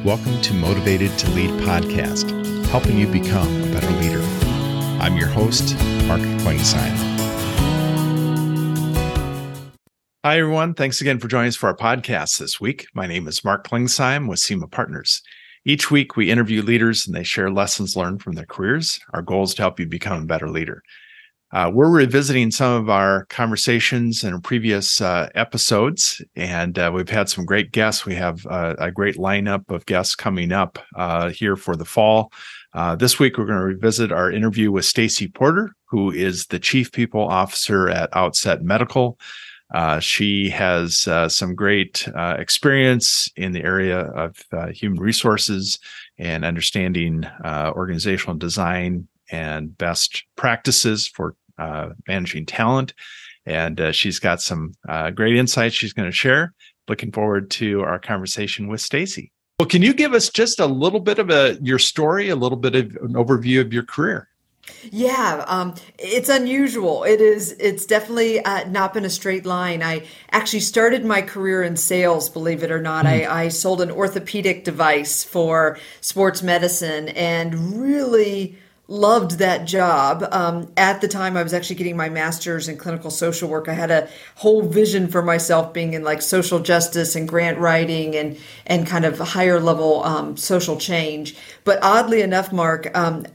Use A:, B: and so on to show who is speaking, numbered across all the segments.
A: Welcome to Motivated to Lead podcast, helping you become a better leader. I'm your host, Mark Klingsheim. Hi, everyone. Thanks again for joining us for our podcast this week. My name is Mark Klingsheim with SEMA Partners. Each week, we interview leaders and they share lessons learned from their careers. Our goal is to help you become a better leader. We're revisiting some of our conversations in previous episodes, and we've had some great guests. We have a great lineup of guests coming up here for the fall. This week, we're going to revisit our interview with Stacy Porter, who is the Chief People Officer at Outset Medical. She has some great experience in the area of human resources and understanding organizational design and best practices for managing talent. And she's got some great insights she's going to share. Looking forward to our conversation with Stacy. Well, can you give us just a little bit of your story, a little bit of an overview of your career?
B: Yeah, it's unusual. It's definitely not been a straight line. I actually started my career in sales, believe it or not. I sold an orthopedic device for sports medicine and really loved that job. At the time, I was actually getting my master's in clinical social work. I had a whole vision for myself being in like social justice and grant writing and kind of higher level social change. But oddly enough, Mark,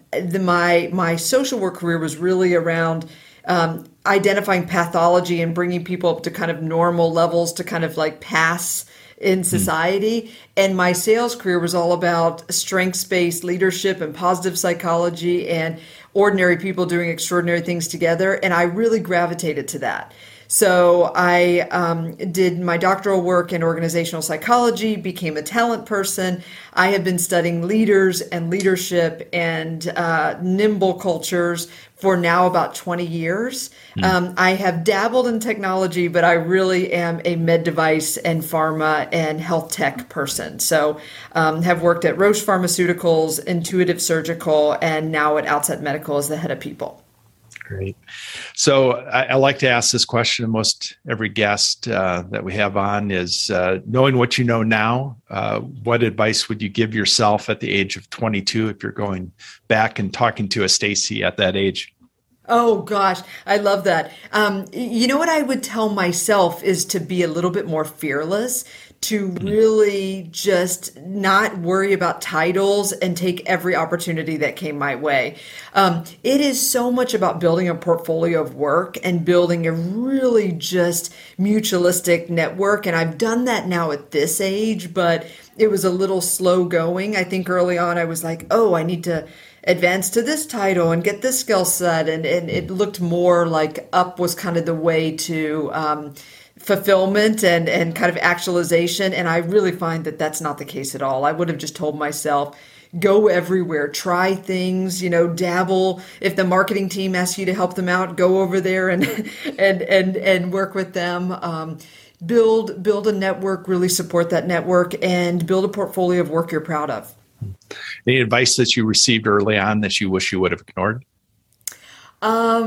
B: my social work career was really around identifying pathology and bringing people up to kind of normal levels to kind of like pass in society. And my sales career was all about strengths-based leadership and positive psychology and ordinary people doing extraordinary things together. And I really gravitated to that. So I did my doctoral work in organizational psychology, became a talent person. I have been studying leaders and leadership and nimble cultures for now about 20 years. I have dabbled in technology, but I really am a med device and pharma and health tech person. So have worked at Roche Pharmaceuticals, Intuitive Surgical, and now at Outset Medical as the head of people.
A: Great. So I like to ask this question to most every guest that we have on is, knowing what you know now, what advice would you give yourself at the age of 22 if you're going back and talking to a Stacy at that age?
B: Oh, gosh, I love that. You know what I would tell myself is to be a little bit more fearless, to really just not worry about titles and take every opportunity that came my way. It is so much about building a portfolio of work and building a really just mutualistic network. And I've done that now at this age, but it was a little slow going. I think early on I was like, oh, I need to advance to this title and get this skill set. And it looked more like up was kind of the way to fulfillment and kind of actualization. And I really find that that's not the case at all. I would have just told myself, go everywhere, try things, dabble. If the marketing team asks you to help them out, go over there and work with them. Build a network, really support that network, and build a portfolio of work you're proud of.
A: Any advice that you received early on that you wish you would have ignored?
B: I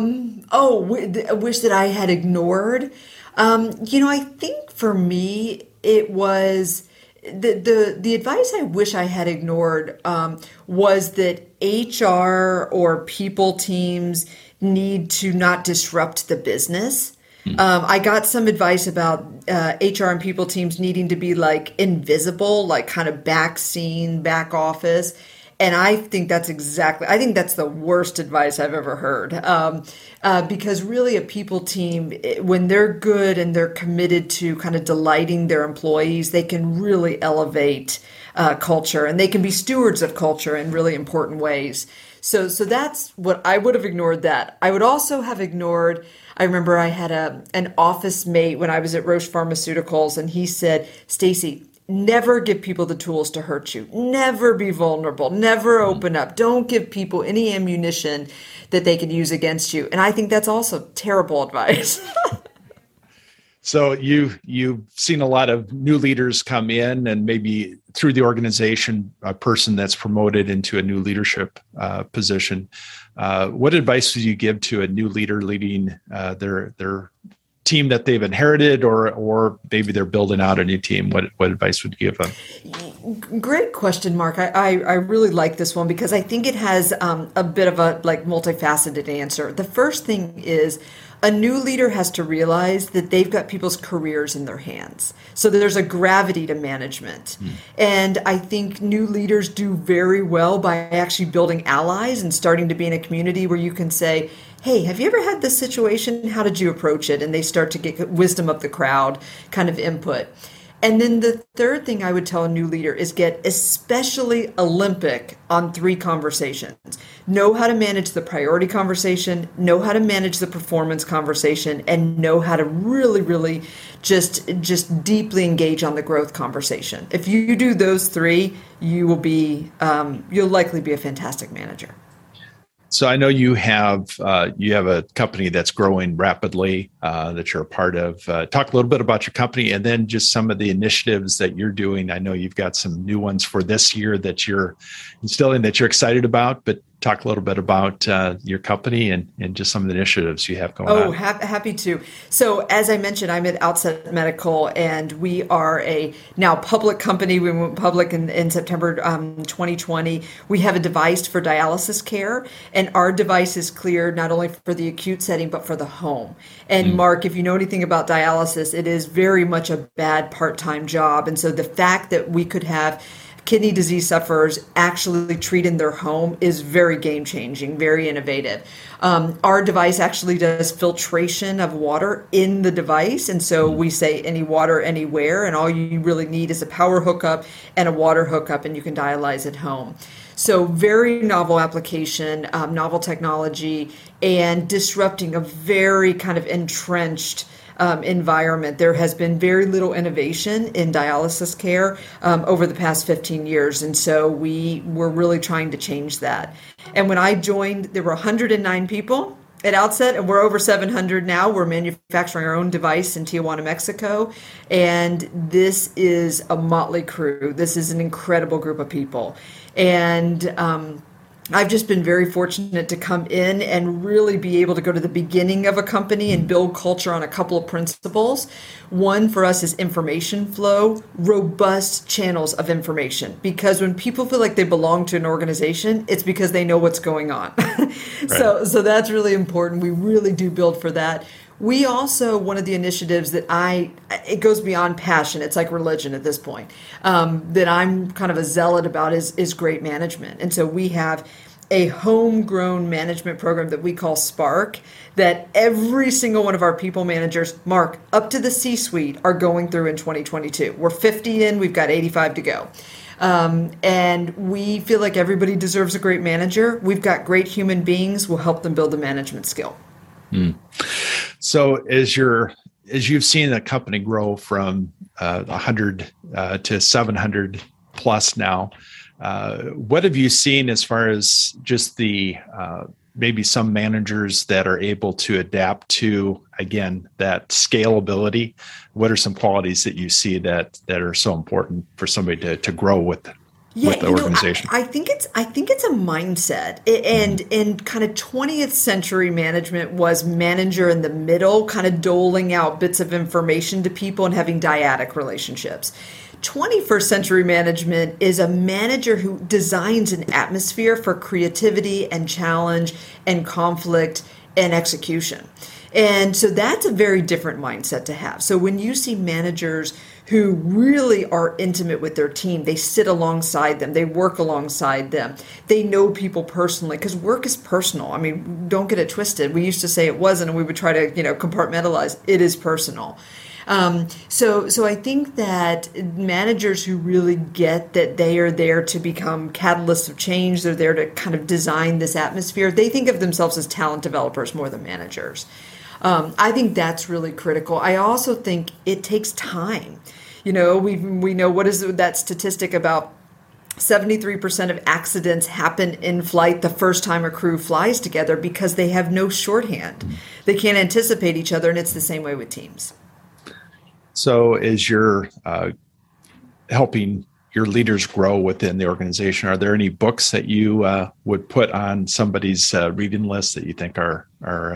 B: wish that I had ignored. I think for me, it was the advice I wish I had ignored was that HR or people teams need to not disrupt the business. I got some advice about HR and people teams needing to be like invisible, like kind of back scene, back office. And I think that's the worst advice I've ever heard. Because really a people team, when they're good and they're committed to kind of delighting their employees, they can really elevate culture and they can be stewards of culture in really important ways. So that's what I would have ignored that. I would also have ignored, I remember I had an office mate when I was at Roche Pharmaceuticals, and he said, Stacy, never give people the tools to hurt you. Never be vulnerable. Never open up. Don't give people any ammunition that they can use against you. And I think that's also terrible advice.
A: So you've seen a lot of new leaders come in, and maybe through the organization, a person that's promoted into a new leadership position. What advice would you give to a new leader leading their team that they've inherited, or maybe they're building out a new team? What advice would you give them?
B: Great question, Mark. I really like this one because I think it has a bit of a multifaceted answer. The first thing is a new leader has to realize that they've got people's careers in their hands. So there's a gravity to management. And I think new leaders do very well by actually building allies and starting to be in a community where you can say, hey, have you ever had this situation? How did you approach it? And they start to get wisdom of the crowd kind of input. And then the third thing I would tell a new leader is get especially Olympic on 3 conversations. Know how to manage the priority conversation, know how to manage the performance conversation, and know how to really, really just deeply engage on the growth conversation. If you do those 3, you'll likely be a fantastic manager.
A: So I know you have a company that's growing rapidly that you're a part of. Talk a little bit about your company and then just some of the initiatives that you're doing. I know you've got some new ones for this year that you're instilling that you're excited about, but talk a little bit about your company and just some of the initiatives you have going on.
B: Happy to. So as I mentioned, I'm at Outset Medical, and we are a now public company. We went public in September 2020. We have a device for dialysis care, and our device is cleared not only for the acute setting, but for the home. And Mark, if you know anything about dialysis, it is very much a bad part-time job. And so the fact that we could have kidney disease sufferers actually treat in their home is very game-changing, very innovative. Our device actually does filtration of water in the device, and so we say any water, anywhere, and all you really need is a power hookup and a water hookup, and you can dialyze at home. So very novel application, novel technology, and disrupting a very kind of entrenched environment. There has been very little innovation in dialysis care over the past 15 years. And so we were really trying to change that. And when I joined, there were 109 people at Outset, and we're over 700 now. We're manufacturing our own device in Tijuana, Mexico. And this is a motley crew. This is an incredible group of people. And I've just been very fortunate to come in and really be able to go to the beginning of a company and build culture on a couple of principles. One for us is information flow, robust channels of information. Because when people feel like they belong to an organization, it's because they know what's going on. Right. So that's really important. We really do build for that. We also, one of the initiatives that it goes beyond passion, it's like religion at this point, that I'm kind of a zealot about is great management. And so we have a homegrown management program that we call Spark, that every single one of our people managers, Mark, up to the C-suite, are going through in 2022. We're 50 in, we've got 85 to go. And we feel like everybody deserves a great manager. We've got great human beings. We'll help them build a management skill.
A: So as you've seen the company grow from 100 to 700 plus now, what have you seen as far as just the maybe some managers that are able to adapt to, again, that scalability? What are some qualities that you see that are so important for somebody to grow with the organization?
B: I think it's a mindset, and kind of 20th century management was manager in the middle, kind of doling out bits of information to people and having dyadic relationships. 21st century management is a manager who designs an atmosphere for creativity and challenge and conflict and execution. And so that's a very different mindset to have. So when you see managers who really are intimate with their team, they sit alongside them, they work alongside them, they know people personally, because work is personal. I mean, don't get it twisted. We used to say it wasn't, and we would try to, compartmentalize. It is personal. So I think that managers who really get that they are there to become catalysts of change, they're there to kind of design this atmosphere, they think of themselves as talent developers more than managers. I think that's really critical. I also think it takes time. We know what is that statistic about 73% of accidents happen in flight the first time a crew flies together because they have no shorthand. They can't anticipate each other, and it's the same way with teams.
A: So as you're helping your leaders grow within the organization, are there any books that you would put on somebody's reading list that you think are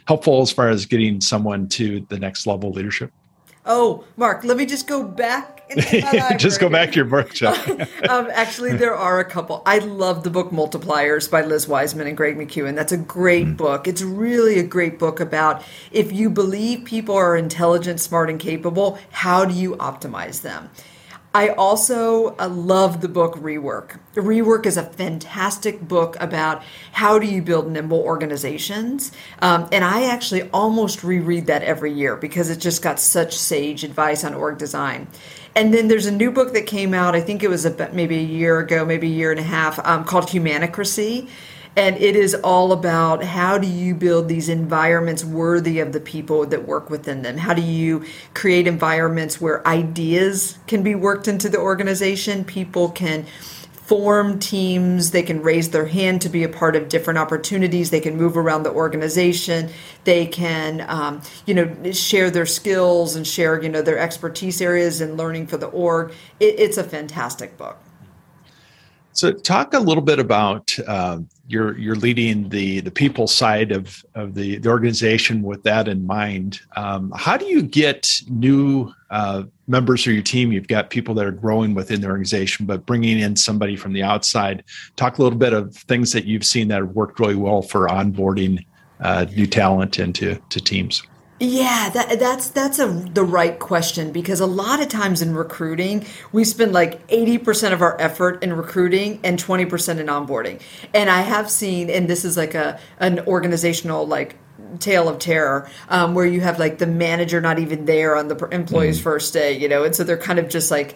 A: helpful as far as getting someone to the next level of leadership?
B: Oh, Mark, let me just go back into my library.
A: Just go back to your bookshelf.
B: Actually, there are a couple. I love the book Multipliers by Liz Wiseman and Greg McKeown. That's a great book. It's really a great book about if you believe people are intelligent, smart, and capable, how do you optimize them? I also love the book Rework. Rework is a fantastic book about how do you build nimble organizations. And I actually almost reread that every year because it just got such sage advice on org design. And then there's a new book that came out, I think it was about maybe a year ago, maybe a year and a half, called Humanocracy. And it is all about how do you build these environments worthy of the people that work within them? How do you create environments where ideas can be worked into the organization? People can form teams. They can raise their hand to be a part of different opportunities. They can move around the organization. They can, share their skills and share, their expertise areas and learning for the org. It's a fantastic book.
A: So talk a little bit about you're leading the people side of the organization with that in mind. How do you get new members of your team? You've got people that are growing within the organization, but bringing in somebody from the outside. Talk a little bit of things that you've seen that have worked really well for onboarding new talent into teams.
B: Yeah, that's the right question, because a lot of times in recruiting, we spend like 80% of our effort in recruiting and 20% in onboarding. And I have seen, and this is like an organizational like tale of terror, where you have like the manager not even there on the employee's first day, and so they're kind of just like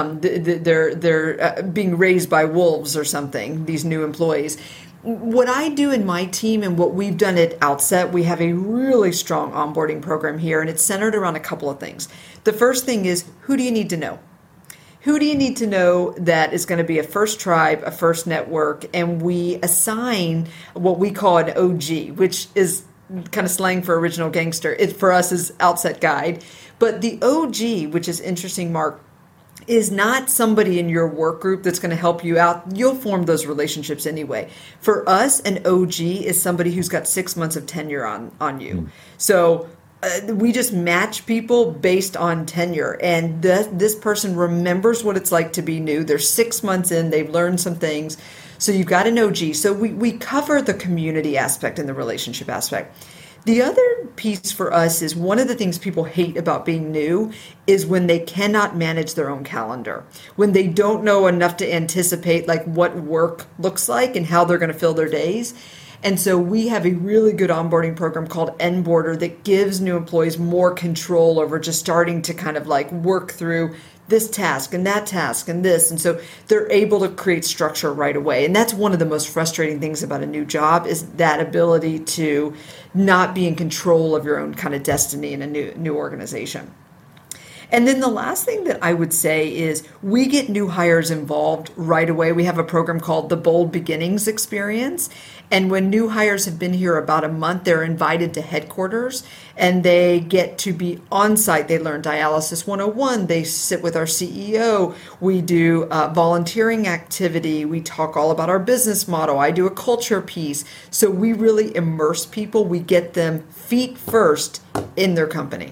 B: they're being raised by wolves or something, these new employees. What I do in my team and what we've done at Outset, we have a really strong onboarding program here, and it's centered around a couple of things. The first thing is, who do you need to know? Who do you need to know that is going to be a first tribe, a first network? And we assign what we call an OG, which is kind of slang for original gangster. It for us is Outset Guide. But the OG, which is interesting, Mark, is not somebody in your work group that's going to help you out. You'll form those relationships anyway. For us, an OG is somebody who's got 6 months of tenure on you. So we just match people based on tenure. And this person remembers what it's like to be new. They're 6 months in. They've learned some things. So you've got an OG. So we cover the community aspect and the relationship aspect. The other piece for us is one of the things people hate about being new is when they cannot manage their own calendar, when they don't know enough to anticipate like what work looks like and how they're going to fill their days. And so we have a really good onboarding program called Onboarder that gives new employees more control over just starting to kind of like work through this task and that task and this. And so they're able to create structure right away. And that's one of the most frustrating things about a new job is that ability to not be in control of your own kind of destiny in a new organization. And then the last thing that I would say is we get new hires involved right away. We have a program called the Bold Beginnings Experience. And when new hires have been here about a month, they're invited to headquarters and they get to be on site. They learn Dialysis 101. They sit with our CEO. We do volunteering activity. We talk all about our business model. I do a culture piece. So we really immerse people. We get them feet first in their company.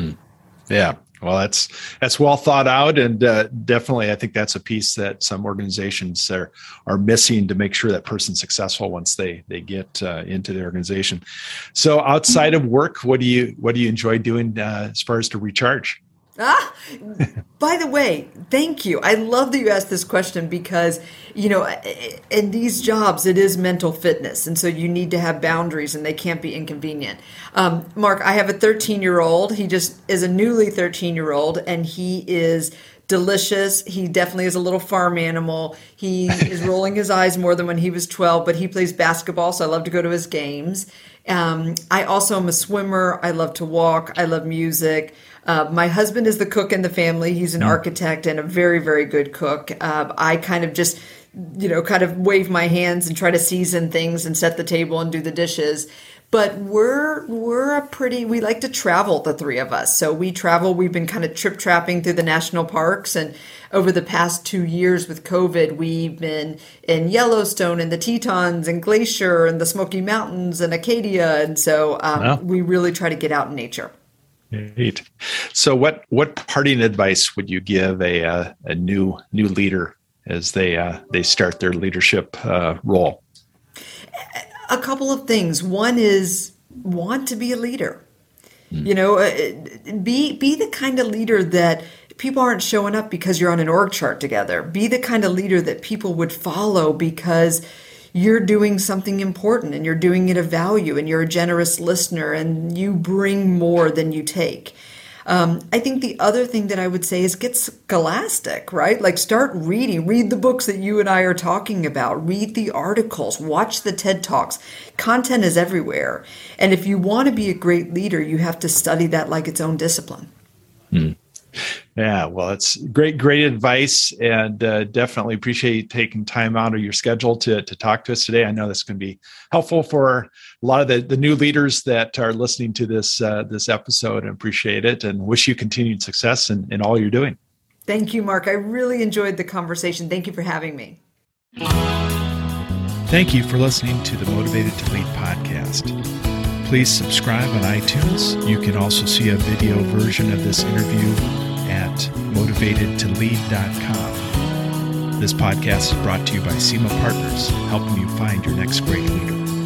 A: Yeah. Well, that's well thought out, and definitely, I think that's a piece that some organizations are missing to make sure that person's successful once they get into the organization. So, outside of work, what do you enjoy doing as far as to recharge?
B: By the way, thank you. I love that you asked this question because, in these jobs, it is mental fitness. And so you need to have boundaries and they can't be inconvenient. Mark, I have a 13-year-old. He just is a newly 13-year-old and he is delicious. He definitely is a little farm animal. He is rolling his eyes more than when he was 12, but he plays basketball. So I love to go to his games. I also am a swimmer. I love to walk. I love music. My husband is the cook in the family. He's an architect and a very, very good cook. I kind of just, kind of wave my hands and try to season things and set the table and do the dishes. But we like to travel, the three of us. So we travel. We've been kind of trip-trapping through the national parks. And over the past 2 years with COVID, we've been in Yellowstone and the Tetons and Glacier and the Smoky Mountains and Acadia. And so we really try to get out in nature.
A: Great. So what parting advice would you give a new leader as they start their leadership role?
B: A couple of things. One is want to be a leader. You know, be the kind of leader that people aren't showing up because you're on an org chart together. Be the kind of leader that people would follow because you're doing something important and you're doing it of value and you're a generous listener and you bring more than you take. I think the other thing that I would say is get scholastic, right? Like start read the books that you and I are talking about, read the articles, watch the TED Talks. Content is everywhere. And if you want to be a great leader, you have to study that like its own discipline.
A: Yeah, well, it's great advice, and definitely appreciate you taking time out of your schedule to talk to us today. I know this can be helpful for a lot of the new leaders that are listening to this episode, and appreciate it and wish you continued success in all you're doing.
B: Thank you, Mark. I really enjoyed the conversation. Thank you for having me.
A: Thank you for listening to the Motivated to Lead podcast. Please subscribe on iTunes. You can also see a video version of this interview at motivatedtolead.com. This podcast is brought to you by SEMA Partners, helping you find your next great leader.